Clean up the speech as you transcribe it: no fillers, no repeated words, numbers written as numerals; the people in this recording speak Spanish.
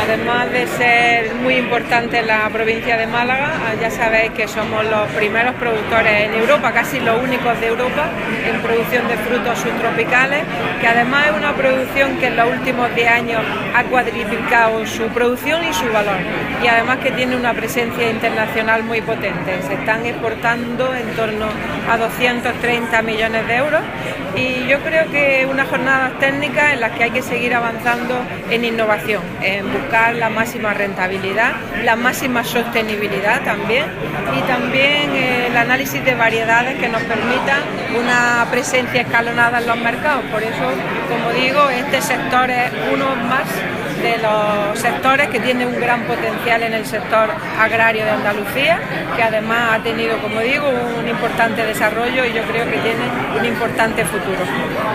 además de ser muy importante en la provincia de Málaga, ya sabéis que somos los primeros productores en Europa, casi los únicos de Europa, en producción de frutos subtropicales, que además es una producción que en los últimos 10 años ha cuadriplicado su producción y su valor, y además que tiene una presencia internacional muy potente. Se están exportando en torno a 230 millones de euros, y yo creo que unas jornadas técnicas en las que hay que seguir avanzando en innovación, en buscar la máxima rentabilidad, la máxima sostenibilidad también, y también el análisis de variedades que nos permitan una presencia escalonada en los mercados. Por eso, como digo, este sector es uno más de los sectores que tiene un gran potencial en el sector agrario de Andalucía, que además ha tenido, como digo, un importante desarrollo, y yo creo que tiene un importante futuro.